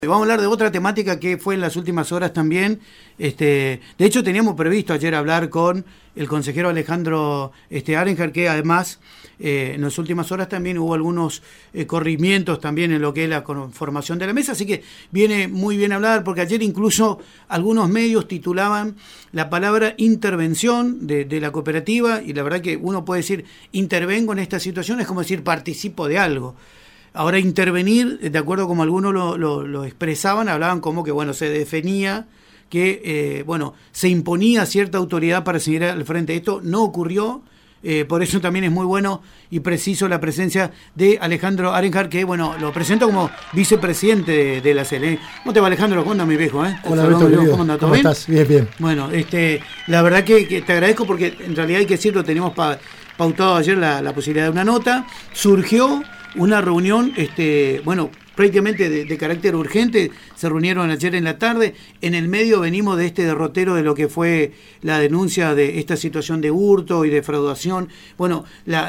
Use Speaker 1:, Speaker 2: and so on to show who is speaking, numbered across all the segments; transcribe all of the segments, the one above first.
Speaker 1: Vamos a hablar de otra temática que fue en las últimas horas también. De hecho, teníamos previsto ayer hablar con el consejero Alejandro Arenjar, que además en las últimas horas también hubo algunos corrimientos también en lo que es la conformación de la mesa, así que viene muy bien hablar, porque ayer incluso algunos medios titulaban la palabra intervención de la cooperativa, y la verdad que uno puede decir intervengo en esta situación, es como decir participo de algo. Ahora, intervenir, de acuerdo como algunos lo expresaban, hablaban como que, bueno, se definía que, se imponía cierta autoridad para seguir al frente. Esto no ocurrió, por eso también es muy bueno y preciso la presencia de Alejandro Arenjar, que, bueno, lo presento como vicepresidente de la CL. ¿Cómo te va, Alejandro? ¿Cómo anda mi viejo?
Speaker 2: Hola, Beto, querido.
Speaker 1: ¿Cómo anda? ¿Todo
Speaker 2: ¿Cómo
Speaker 1: bien?
Speaker 2: estás? Bien, bien.
Speaker 1: Bueno, la verdad que te agradezco porque en realidad hay que decirlo, tenemos pautado ayer la posibilidad de una nota. Surgió una reunión, prácticamente de carácter urgente. Se reunieron ayer en la tarde. En el medio venimos de este derrotero de lo que fue la denuncia de esta situación de hurto y defraudación. Bueno,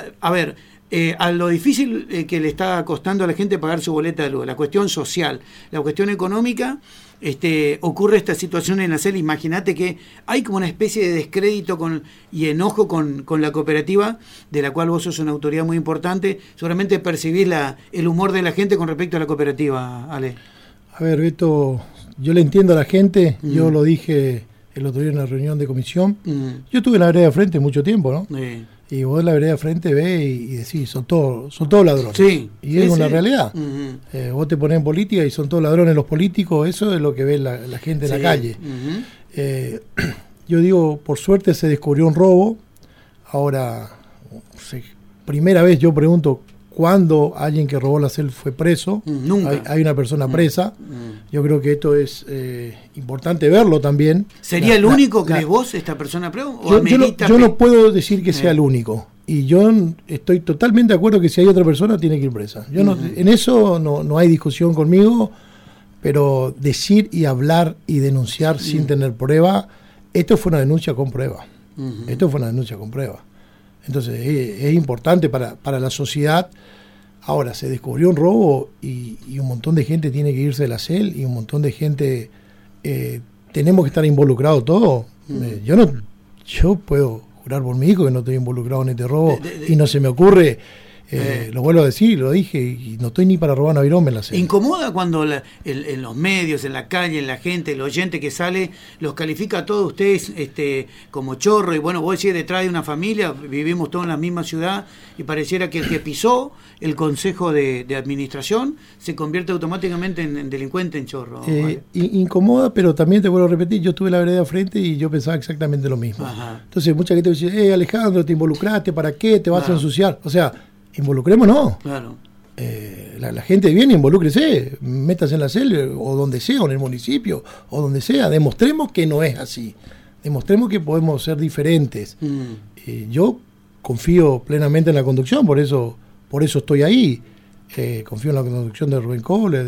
Speaker 1: a lo difícil que le está costando a la gente pagar su boleta de luz, la cuestión social, la cuestión económica, ocurre esta situación en la CEL. Imagínate que hay como una especie de descrédito y enojo con la cooperativa, de la cual vos sos una autoridad muy importante. Seguramente percibís el humor de la gente con respecto a la cooperativa, Ale.
Speaker 2: A ver, Beto, yo le entiendo a la gente, yo lo dije el otro día en una reunión de comisión. Yo estuve en la vereda de frente mucho tiempo, ¿no?
Speaker 1: Sí.
Speaker 2: Y vos en la vereda de frente ves y decís, son todos ladrones.
Speaker 1: Sí.
Speaker 2: Y es una realidad.
Speaker 1: Uh-huh.
Speaker 2: Vos te ponés en política y son todos ladrones los políticos, eso es lo que ve la gente en la calle.
Speaker 1: Uh-huh.
Speaker 2: Yo digo, por suerte se descubrió un robo. Ahora, primera vez yo pregunto, ¿cuándo alguien que robó la CEL fue preso?
Speaker 1: Nunca.
Speaker 2: Hay una persona presa. Yo creo que esto es importante verlo también.
Speaker 1: ¿Sería el único que vos, esta persona presa?
Speaker 2: Yo no puedo decir que sea el único. Y yo estoy totalmente de acuerdo que si hay otra persona tiene que ir presa. En eso no hay discusión conmigo, pero decir y hablar y denunciar sin tener prueba, esto fue una denuncia con prueba. Esto fue una denuncia con prueba. Entonces es importante para la sociedad. Ahora, se descubrió un robo y un montón de gente tiene que irse de la CEL y un montón de gente tenemos que estar involucrados todos. Yo puedo jurar por mi hijo que no estoy involucrado en este robo y no se me ocurre, lo vuelvo a decir, lo dije, y no estoy ni para robar una virome en la CEL.
Speaker 1: ¿Incomoda cuando en los medios, en la calle, en la gente, el oyente que sale, los califica a todos ustedes como chorro? Y bueno, vos decís, detrás de una familia, vivimos todos en la misma ciudad, y pareciera que el que pisó el consejo de administración se convierte automáticamente en delincuente, en chorro. ¿Vale?
Speaker 2: Incomoda, pero también te vuelvo a repetir, yo estuve en la vereda de frente y yo pensaba exactamente lo mismo.
Speaker 1: Ajá.
Speaker 2: Entonces mucha gente dice, Alejandro, te involucraste, ¿para qué? ¿Te vas a ensuciar? O sea, involucrémonos.
Speaker 1: Claro.
Speaker 2: La gente viene, involúcrese, métase en la CEL o donde sea, o en el municipio, o donde sea. Demostremos que no es así. Demostremos que podemos ser diferentes. Yo confío plenamente en la conducción, por eso estoy ahí. Confío en la conducción de Rubén Coble,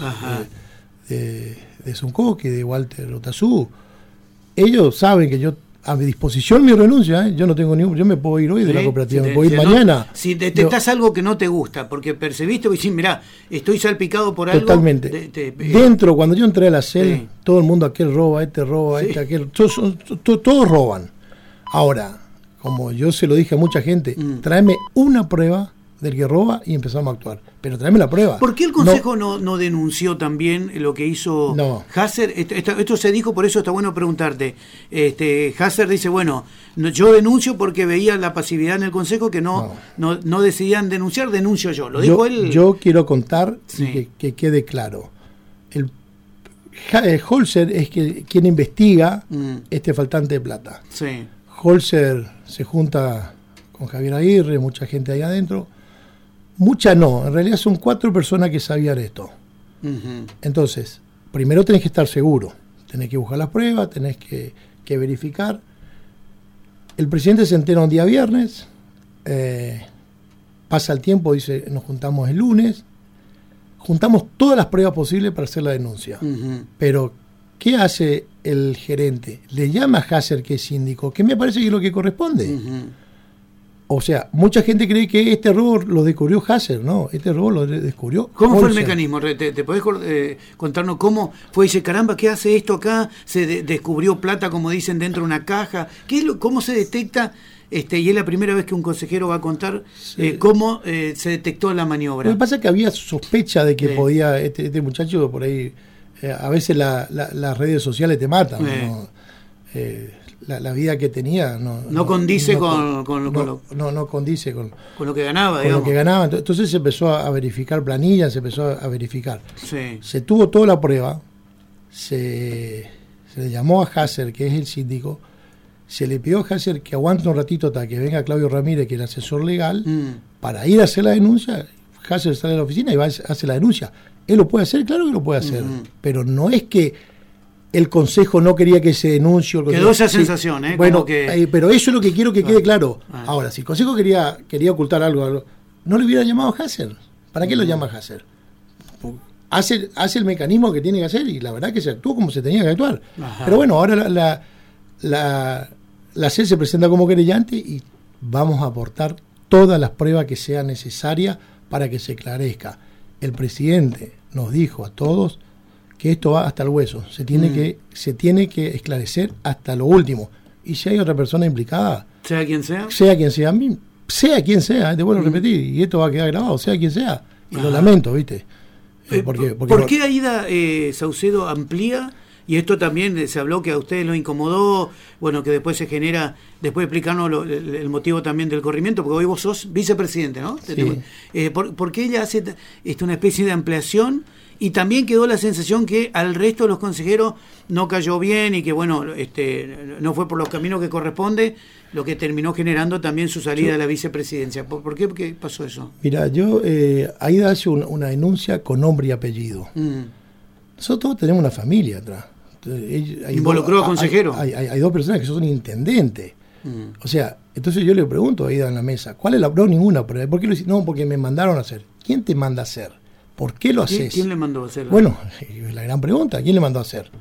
Speaker 2: de Zuncoqui, de Walter Otazú. Ellos saben que yo a mi disposición mi renuncia, yo no tengo yo me puedo ir hoy de la cooperativa, me puedo ir mañana.
Speaker 1: Si detectás algo que no te gusta, porque percibiste y decís, mirá, estoy salpicado por algo.
Speaker 2: Totalmente. Dentro, cuando yo entré a la CEL, todo el mundo, aquel roba, aquel, todos roban. Ahora, como yo se lo dije a mucha gente, tráeme una prueba del que roba y empezamos a actuar. Pero tráeme la prueba.
Speaker 1: ¿Por qué el Consejo no denunció también lo que hizo Hasser? Esto se dijo, por eso está bueno preguntarte. Hasser dice, bueno, yo denuncio porque veía la pasividad en el Consejo que no decidían denunciar, denuncio yo. Lo dijo él.
Speaker 2: Yo quiero contar que quede claro. El Holzer es quien investiga este faltante de plata.
Speaker 1: Sí.
Speaker 2: Holzer se junta con Javier Aguirre, mucha gente ahí adentro. Muchas no, en realidad son 4 personas que sabían esto. Entonces, primero tenés que estar seguro, tenés que buscar las pruebas, tenés que verificar. El presidente se entera un día viernes, pasa el tiempo, dice, nos juntamos el lunes, juntamos todas las pruebas posibles para hacer la denuncia. Pero, ¿qué hace el gerente? Le llama a Hasser, que es síndico, que me parece que es lo que corresponde. O sea, mucha gente cree que este robo lo descubrió Hasser, ¿no? Este robo lo descubrió
Speaker 1: ¿Cómo fue el
Speaker 2: Olsen.
Speaker 1: mecanismo? ¿Te podés contarnos cómo fue? Dice, caramba, ¿qué hace esto acá? Se descubrió plata, como dicen, dentro de una caja. ¿Cómo se detecta? Y es la primera vez que un consejero va a contar cómo se detectó la maniobra.
Speaker 2: Lo que pasa es que había sospecha de que podía, este muchacho por ahí, a veces las redes sociales te matan, ¿no? La vida que tenía
Speaker 1: no condice con
Speaker 2: condice con
Speaker 1: lo que ganaba,
Speaker 2: con
Speaker 1: digamos.
Speaker 2: lo que ganaba. Entonces se empezó a verificar planillas, se empezó a verificar.
Speaker 1: Sí.
Speaker 2: Se tuvo toda la prueba, se le llamó a Hasser, que es el síndico, se le pidió a Hasser que aguante un ratito hasta que venga Claudio Ramírez, que es el asesor legal, para ir a hacer la denuncia. Hasser sale de la oficina y va a hacer la denuncia. Él lo puede hacer, claro que lo puede hacer, pero no es que el Consejo no quería que se denuncie.
Speaker 1: Quedó esa sensación, ¿eh?
Speaker 2: Bueno,
Speaker 1: como que...
Speaker 2: pero eso es lo que quiero que quede claro. Ahora, si el Consejo quería ocultar algo, no le hubiera llamado a Hasser. ¿Para qué lo llama Hasser? Hace el mecanismo que tiene que hacer y la verdad que se actuó como se tenía que actuar. Ajá. Pero bueno, ahora la SEL se presenta como querellante y vamos a aportar todas las pruebas que sean necesarias para que se esclarezca. El presidente nos dijo a todos que esto va hasta el hueso, se tiene que esclarecer hasta lo último. Y si hay otra persona implicada,
Speaker 1: sea quien sea,
Speaker 2: sea quien sea, te vuelvo a repetir, y esto va a quedar grabado, sea quien sea, y lo lamento, ¿viste?
Speaker 1: ¿Por qué Aída Saucedo amplía? Y esto también se habló que a ustedes lo incomodó, bueno, que después se genera, después explicarnos el motivo también del corrimiento, porque hoy vos sos vicepresidente, ¿no?
Speaker 2: Sí.
Speaker 1: ¿Por qué ella hace una especie de ampliación? Y también quedó la sensación que al resto de los consejeros no cayó bien y que, bueno, no fue por los caminos que corresponde, lo que terminó generando también su salida de la vicepresidencia. ¿Por qué? ¿Por qué pasó eso?
Speaker 2: Mira, Aída hace una denuncia con nombre y apellido. Nosotros tenemos una familia atrás.
Speaker 1: ¿Involucró a consejeros?
Speaker 2: Hay dos personas que son intendentes. O sea, entonces yo le pregunto a Aída en la mesa, ¿cuál es la prueba? Ninguna prueba. ¿Por qué lo hiciste? No, porque me mandaron a hacer. ¿Quién te manda a hacer? ¿Por qué lo haces?
Speaker 1: ¿Quién le mandó a hacer?
Speaker 2: Bueno, es la gran pregunta. ¿Quién le mandó a hacer?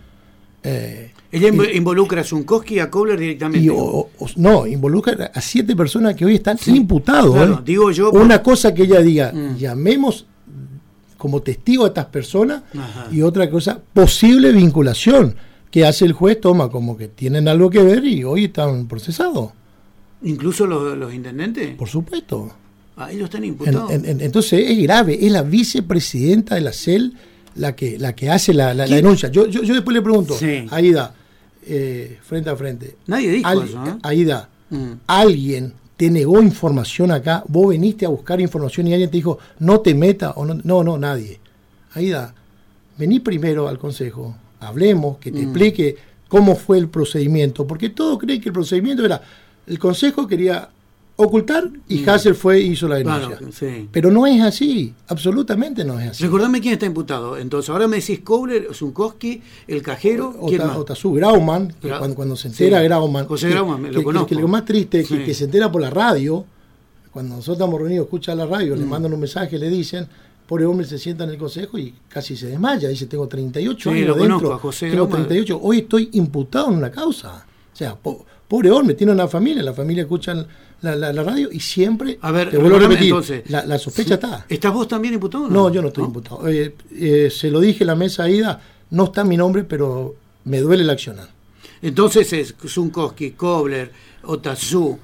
Speaker 1: Ella involucra a Zunkowski y a Kobler directamente.
Speaker 2: No, involucra a 7 personas que hoy están imputados.
Speaker 1: Claro, digo yo.
Speaker 2: Una cosa que ella diga, llamemos como testigo a estas personas, y otra cosa, posible vinculación que hace el juez, toma como que tienen algo que ver y hoy están procesados.
Speaker 1: ¿Incluso los intendentes?
Speaker 2: Por supuesto.
Speaker 1: Ellos están imputados.
Speaker 2: Entonces es grave, es la vicepresidenta de la SEL la que hace la denuncia. Yo después le pregunto, Aída, frente a frente.
Speaker 1: Nadie dijo eso, ¿eh?
Speaker 2: Aída, alguien te negó información acá, vos veniste a buscar información y alguien te dijo, no te metas, o no, nadie. Aída, vení primero al consejo, hablemos, que te explique cómo fue el procedimiento, porque todos creen que el procedimiento era, el consejo quería ocultar y Hasser fue y hizo la denuncia.
Speaker 1: Claro, sí.
Speaker 2: Pero no es así, absolutamente no es así.
Speaker 1: Recordame quién está imputado. Entonces, ahora me decís Kobler, Zunkowski, el cajero, ¿quién más?
Speaker 2: Otazu, Grauman, que cuando se entera Grauman,
Speaker 1: José Grauman, lo conozco.
Speaker 2: Que lo más triste es que se entera por la radio, cuando nosotros estamos reunidos, escucha la radio, le mandan un mensaje, le dicen, pobre hombre, se sienta en el consejo y casi se desmaya, dice, tengo 38 años
Speaker 1: lo
Speaker 2: dentro,
Speaker 1: conozco, a José
Speaker 2: tengo
Speaker 1: Grauman.
Speaker 2: 38, hoy estoy imputado en una causa. O sea, pobre hombre, tiene una familia, la familia escucha la radio y siempre,
Speaker 1: a ver,
Speaker 2: te vuelvo a repetir,
Speaker 1: entonces,
Speaker 2: la sospecha está.
Speaker 1: ¿Estás vos también imputado?
Speaker 2: No, yo no estoy imputado. Se lo dije en la mesa Aída, no está mi nombre, pero me duele el accionar.
Speaker 1: Entonces es Zunkowski, Kobler, Otazu,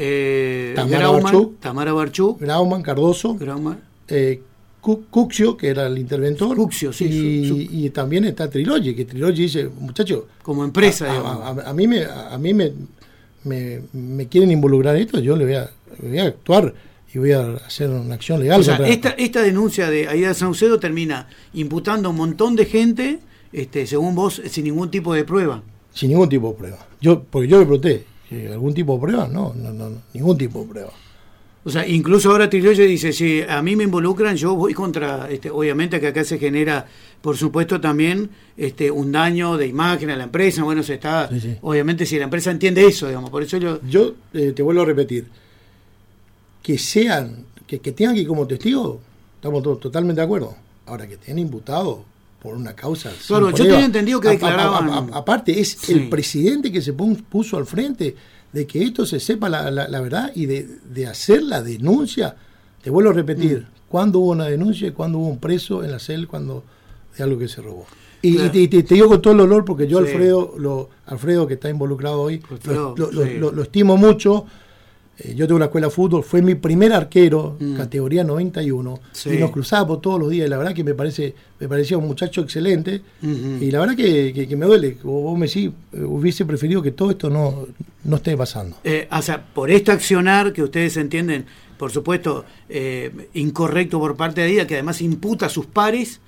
Speaker 1: Tamara Barchuk,
Speaker 2: Grauman, Cardoso, Cuxio, que era el interventor,
Speaker 1: Cuxio, sí,
Speaker 2: y también está Trilogy, que Trilogy dice, muchachos,
Speaker 1: como empresa,
Speaker 2: a mí me quieren involucrar en esto, yo le voy a actuar y voy a hacer una acción legal.
Speaker 1: O sea, esta denuncia de Aída Saucedo termina imputando a un montón de gente, según vos, sin ningún tipo de prueba.
Speaker 2: Sin ningún tipo de prueba. Porque yo le pregunté, ¿algún tipo de prueba? No, ningún tipo de prueba.
Speaker 1: O sea, incluso ahora Triloye dice, si a mí me involucran, yo voy contra, obviamente que acá se genera, por supuesto, también un daño de imagen a la empresa. Bueno, se está, sí. Obviamente, si la empresa entiende eso, digamos, por eso yo
Speaker 2: te vuelvo a repetir, que tengan que ir como testigo, estamos todos totalmente de acuerdo. Ahora, que estén imputados, por una causa.
Speaker 1: Claro, yo tenía entendido que declaraban...
Speaker 2: Aparte, es el presidente que se puso al frente de que esto se sepa la verdad y de hacer la denuncia. Te vuelvo a repetir, ¿cuándo hubo una denuncia y cuándo hubo un preso en la CEL cuando de algo que se robó? Y te digo con todo el dolor, porque yo Alfredo, que está involucrado hoy, lo estimo mucho. Yo tengo una escuela de fútbol, fue mi primer arquero, categoría 91, y nos cruzábamos todos los días, y la verdad que me parecía un muchacho excelente, y la verdad que me duele. Vos me decís, hubiese preferido que todo esto no esté pasando.
Speaker 1: O sea, por este accionar que ustedes entienden, por supuesto, incorrecto por parte de ella, que además imputa a sus pares,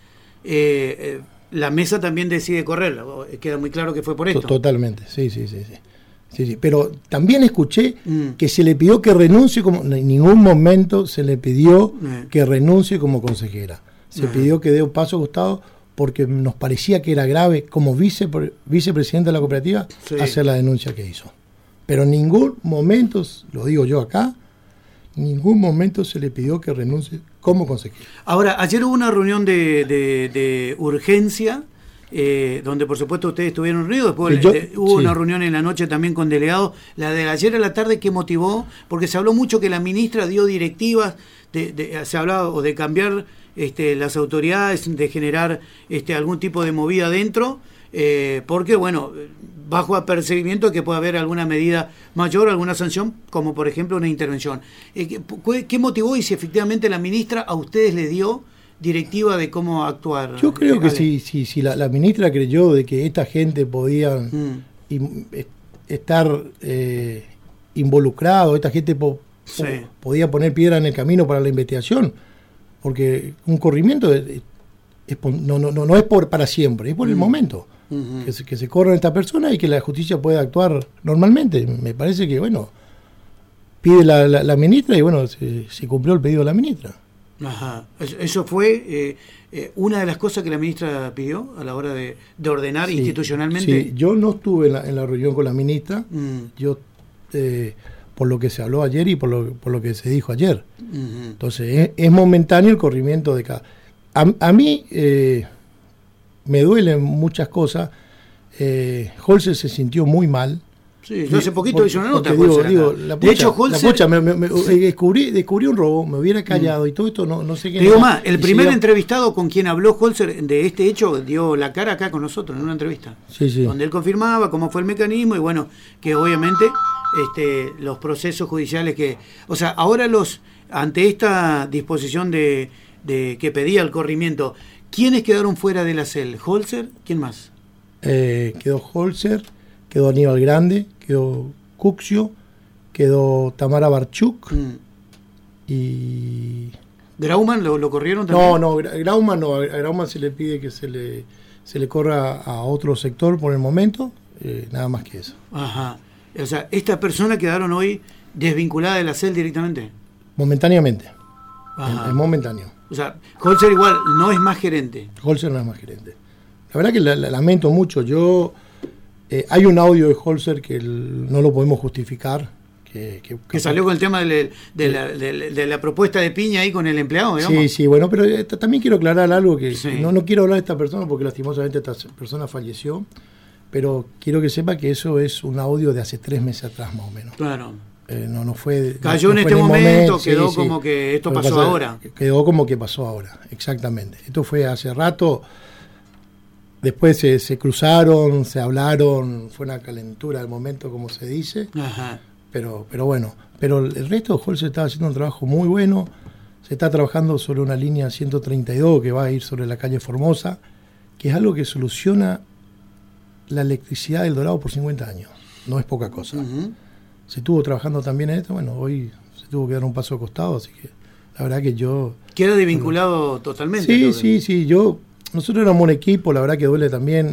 Speaker 1: la mesa también decide correrla. Queda muy claro que fue por esto.
Speaker 2: Totalmente, sí. Pero también escuché que se le pidió que renuncie, en ningún momento se le pidió que renuncie como consejera. Se pidió que dé un paso a costado porque nos parecía que era grave como vicepresidenta de la cooperativa hacer la denuncia que hizo. Pero en ningún momento, lo digo yo acá, en ningún momento se le pidió que renuncie como consejera.
Speaker 1: Ahora, ayer hubo una reunión de urgencia, donde por supuesto ustedes estuvieron reunidos, después hubo una reunión en la noche también con delegados. La de ayer a la tarde, ¿qué motivó? Porque se habló mucho que la ministra dio directivas, se hablaba de cambiar las autoridades, de generar algún tipo de movida dentro, porque bueno, bajo apercibimiento que puede haber alguna medida mayor, alguna sanción, como por ejemplo una intervención. ¿Qué motivó y si efectivamente la ministra a ustedes le dio directiva de cómo actuar?
Speaker 2: Yo creo que si la ministra creyó de que esta gente podía estar involucrado, esta gente podía poner piedra en el camino para la investigación, porque un corrimiento no es para siempre, es por el momento. Que se corran esta persona y que la justicia pueda actuar normalmente. Me parece que, bueno, pide la ministra y, bueno, se cumplió el pedido de la ministra.
Speaker 1: Ajá. Eso fue una de las cosas que la ministra pidió a la hora de ordenar institucionalmente. Sí,
Speaker 2: yo no estuve en la reunión con la ministra, yo por lo que se habló ayer y por lo que se dijo ayer. Entonces, es momentáneo el corrimiento de cada... A mí... me duelen muchas cosas. Holzer se sintió muy mal.
Speaker 1: Sí, yo hace poquito hice una nota.
Speaker 2: De hecho, Holzer... descubrí un robo, me hubiera callado y todo esto no sé qué...
Speaker 1: Digo más, el primer entrevistado con quien habló Holzer de este hecho dio la cara acá con nosotros en una entrevista. Donde él confirmaba cómo fue el mecanismo y bueno, que obviamente los procesos judiciales que... O sea, ahora ante esta disposición de que pedía el corrimiento... ¿Quiénes quedaron fuera de la CEL? ¿Holzer? ¿Quién más?
Speaker 2: Quedó Holzer, quedó Aníbal Grande, quedó Cuxio, quedó Tamara Barchuk y...
Speaker 1: ¿Grauman lo corrieron también?
Speaker 2: No, Grauman no, a Grauman se le pide que se le corra a otro sector por el momento, nada más que eso.
Speaker 1: Ajá. O sea, ¿estas personas quedaron hoy desvinculadas de la CEL directamente?
Speaker 2: Momentáneamente. Es momentáneo.
Speaker 1: O sea, Holzer igual no es más gerente.
Speaker 2: Holzer no es más gerente. La verdad que la lamento mucho. Hay un audio de Holzer que no lo podemos justificar. Que
Speaker 1: salió con el tema de la propuesta de piña ahí con el empleado, digamos.
Speaker 2: Sí, bueno, pero también quiero aclarar algo que no quiero hablar de esta persona porque lastimosamente esta persona falleció, pero quiero que sepa que eso es un audio de hace 3 meses atrás más o menos.
Speaker 1: Claro.
Speaker 2: No fue...
Speaker 1: Cayó en este momento, quedó como que esto pasó ahora.
Speaker 2: Quedó como que pasó ahora, exactamente. Esto fue hace rato, después se cruzaron, se hablaron, fue una calentura del momento, como se dice.
Speaker 1: Ajá.
Speaker 2: Pero bueno, pero el resto de Holzer estaba haciendo un trabajo muy bueno, se está trabajando sobre una línea 132 que va a ir sobre la calle Formosa, que es algo que soluciona la electricidad del Dorado por 50 años, no es poca cosa. Se estuvo trabajando también en esto, bueno, hoy se tuvo que dar un paso al costado, así que la verdad que yo...
Speaker 1: ¿Queda desvinculado totalmente?
Speaker 2: Sí, nosotros éramos un equipo, la verdad que duele también.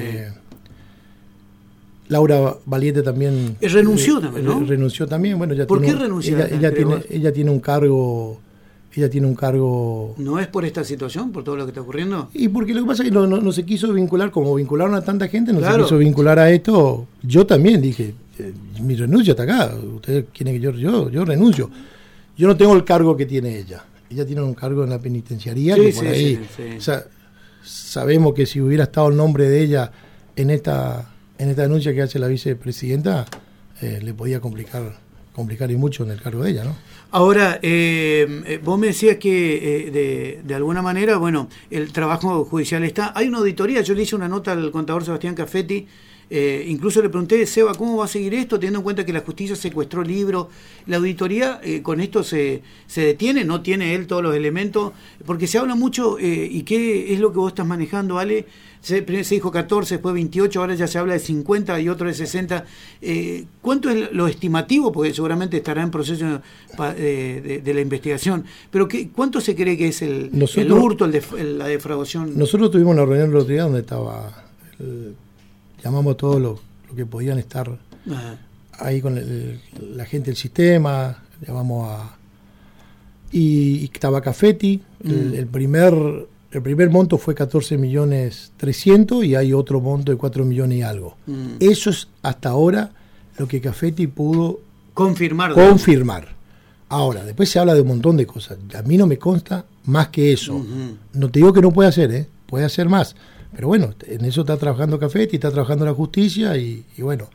Speaker 2: Laura Valiente también...
Speaker 1: renunció también, ¿no?
Speaker 2: Renunció también, bueno, ya
Speaker 1: ¿Por qué renunció?
Speaker 2: Ella tiene un cargo...
Speaker 1: ¿No es por esta situación, por todo lo que está ocurriendo?
Speaker 2: Y porque lo que pasa es que no se quiso vincular, como vincularon a tanta gente, se quiso vincular a esto. Yo también dije, mi renuncia está acá, ustedes quieren que yo renuncio. Yo no tengo el cargo que tiene ella. Ella tiene un cargo en la penitenciaría, que por ahí... O sea, sabemos que si hubiera estado el nombre de ella en esta denuncia que hace la vicepresidenta, le podía complicar y mucho en el cargo de ella, ¿no?
Speaker 1: Ahora, vos me decías que de alguna manera, bueno, el trabajo judicial está. Hay una auditoría, yo le hice una nota al contador Sebastián Cafetti, incluso le pregunté, Seba, ¿cómo va a seguir esto? Teniendo en cuenta que la justicia secuestró libros. La auditoría con esto se detiene, no tiene él todos los elementos, porque se habla mucho, ¿y qué es lo que vos estás manejando, Ale? Se dijo 14, después 28, ahora ya se habla de 50 y otro de 60. ¿Cuánto es lo estimativo? Porque seguramente estará en proceso de la investigación. Pero ¿cuánto se cree que es el hurto, la defraudación?
Speaker 2: Nosotros tuvimos una reunión el otro día donde estaba, llamamos a todos los que podían estar ahí con la gente del sistema, llamamos y estaba Cafetti, el primer monto fue 14.300.000 y hay otro monto de 4 millones y algo. Eso es hasta ahora lo que Cafetti pudo confirmar. Ahora, después se habla de un montón de cosas. A mí no me consta más que eso. No te digo que no puede hacer, puede hacer más. Pero bueno, en eso está trabajando Cafetti, está trabajando la justicia y bueno.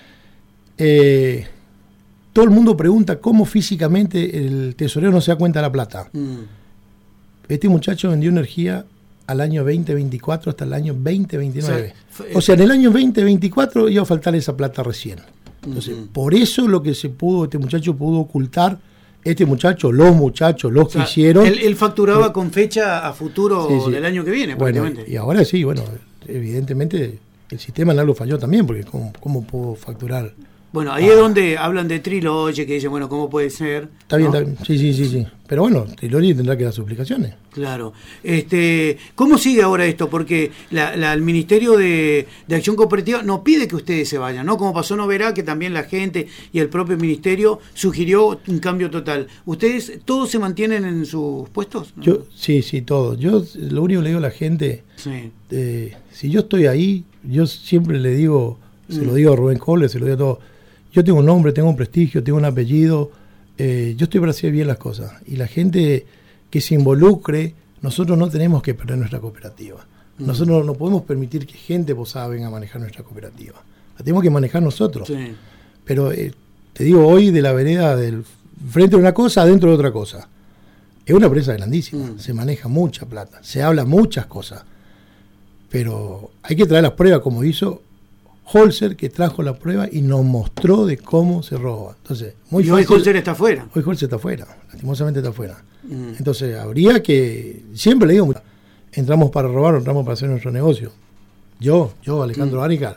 Speaker 2: Todo el mundo pregunta cómo físicamente el tesorero no se da cuenta de la plata. Este muchacho vendió energía al año 2024 hasta el año 2029. O sea, en el año 2024 iba a faltar esa plata recién. Entonces, por eso lo que este muchacho pudo ocultar, los muchachos que hicieron. Él
Speaker 1: facturaba con fecha a futuro del año que viene,
Speaker 2: bueno, y ahora sí, bueno, evidentemente el sistema en algo falló también, porque ¿cómo pudo facturar?
Speaker 1: Bueno, ahí es donde hablan de Trilogy, que dicen, bueno, ¿cómo puede ser?
Speaker 2: Está bien, sí. Pero bueno, Trilogy tendrá que dar sus explicaciones.
Speaker 1: Claro. ¿Cómo sigue ahora esto? Porque el Ministerio de Acción Cooperativa no pide que ustedes se vayan, ¿no? Como pasó Noverá, que también la gente y el propio Ministerio sugirió un cambio total. ¿Ustedes todos se mantienen en sus puestos? ¿No?
Speaker 2: Sí, todos. Yo lo único que le digo a la gente, si yo estoy ahí, yo siempre le digo, se lo digo a Rubén Kohler, se lo digo a todos, yo tengo un nombre, tengo un prestigio, tengo un apellido, yo estoy para hacer bien las cosas. Y la gente que se involucre, nosotros no tenemos que perder nuestra cooperativa. Nosotros no podemos permitir que gente posada venga a manejar nuestra cooperativa. La tenemos que manejar nosotros. Sí. Pero te digo, hoy de la vereda del frente de una cosa, adentro de otra cosa. Es una empresa grandísima, se maneja mucha plata, se habla muchas cosas. Pero hay que traer las pruebas como hizo Holzer, que trajo la prueba y nos mostró de cómo se roba. Entonces,
Speaker 1: hoy Holzer está afuera.
Speaker 2: Hoy Holzer está afuera, lastimosamente está afuera. Entonces, habría que, siempre le digo, entramos para robar o entramos para hacer nuestro negocio. Yo Alejandro Áricar,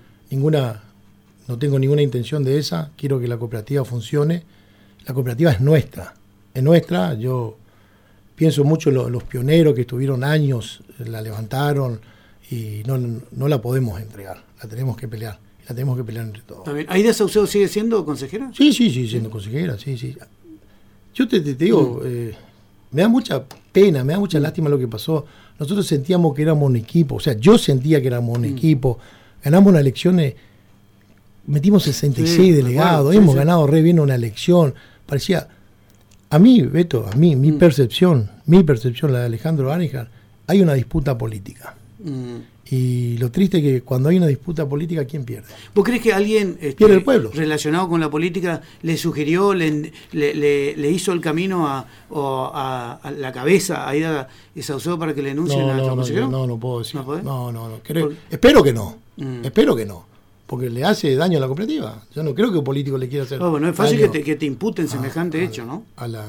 Speaker 2: no tengo ninguna intención de esa, quiero que la cooperativa funcione. La cooperativa es nuestra, yo pienso mucho en los pioneros que estuvieron años, la levantaron y no la podemos entregar. La tenemos que pelear entre todos.
Speaker 1: ¿Aida Saucedo sigue siendo consejera?
Speaker 2: Sí, siendo consejera, sí. Yo te digo, me da mucha pena, me da mucha lástima lo que pasó. Nosotros sentíamos que éramos un equipo, o sea, yo sentía que éramos un equipo, ganamos unas elecciones, metimos 66 delegados, hemos ganado re bien una elección, parecía, a mí, Beto, mi percepción, la de Alejandro Áricar, hay una disputa política. Y lo triste es que cuando hay una disputa política, ¿quién pierde?
Speaker 1: ¿Vos crees que alguien
Speaker 2: pierde el pueblo,
Speaker 1: relacionado con la política le sugirió, le hizo el camino a la cabeza a Aida Saucedo para que le denuncien a la oposición?
Speaker 2: No puedo decir. ¿No? Espero que no. Porque le hace daño a la cooperativa. Yo no creo que un político le quiera hacer daño.
Speaker 1: No es fácil que te imputen semejante hecho, ¿no?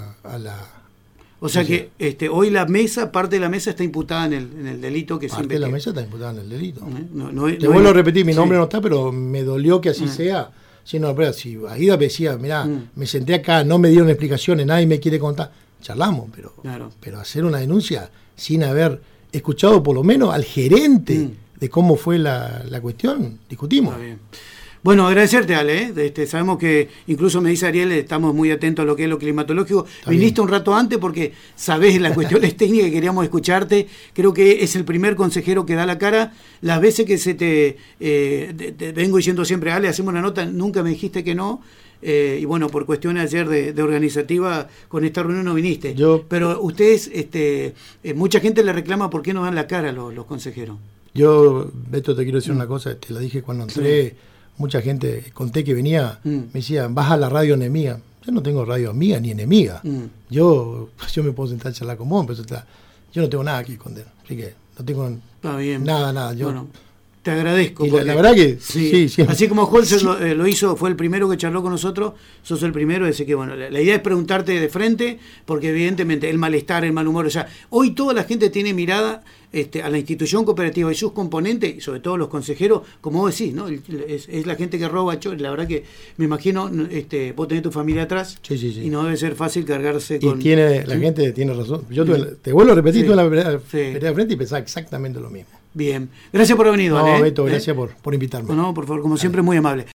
Speaker 1: O sea que hoy parte de la mesa está imputada en el delito que
Speaker 2: parte de la mesa está imputada en el delito.
Speaker 1: Te
Speaker 2: vuelvo a repetir, mi nombre no está, pero me dolió que así sea. Si Aida me decía, mirá, me senté acá, no me dieron explicaciones, nadie me quiere contar, charlamos, pero hacer una denuncia sin haber escuchado por lo menos al gerente de cómo fue la cuestión, discutimos.
Speaker 1: Está bien. Bueno, agradecerte, Ale. Sabemos que, incluso me dice Ariel, estamos muy atentos a lo que es lo climatológico. Viniste un rato antes porque sabés las cuestiones técnicas que queríamos escucharte. Creo que es el primer consejero que da la cara. Las veces que te vengo diciendo siempre, Ale, hacemos una nota, nunca me dijiste que no. y bueno, por cuestiones ayer de organizativa, con esta reunión no viniste. Pero ustedes, mucha gente le reclama por qué no dan la cara los consejeros.
Speaker 2: Yo, Beto, te quiero decir una cosa, te la dije cuando entré, mucha gente, conté que venía, me decía, vas a la radio enemiga. Yo no tengo radio amiga ni enemiga. Yo me puedo sentar a charlar con vos, yo no tengo nada que esconder, así que no tengo nada. Yo,
Speaker 1: te agradezco.
Speaker 2: Y la verdad que sí.
Speaker 1: Así como Juan lo hizo, fue el primero que charló con nosotros, sos el primero, así que bueno, la idea es preguntarte de frente, porque evidentemente el malestar, el mal humor, o sea, hoy toda la gente tiene mirada a la institución cooperativa y sus componentes, y sobre todo los consejeros, como vos decís, ¿no? Es la gente que roba, la verdad que me imagino, vos tenés tu familia atrás, y no debe ser fácil cargarse con...
Speaker 2: Y la gente tiene razón. Yo te vuelvo a repetir, tú en la vereda de frente y pensaba exactamente lo mismo.
Speaker 1: Bien, gracias por haber venido.
Speaker 2: No, Beto, gracias por invitarme.
Speaker 1: No, por favor, como siempre, muy amable.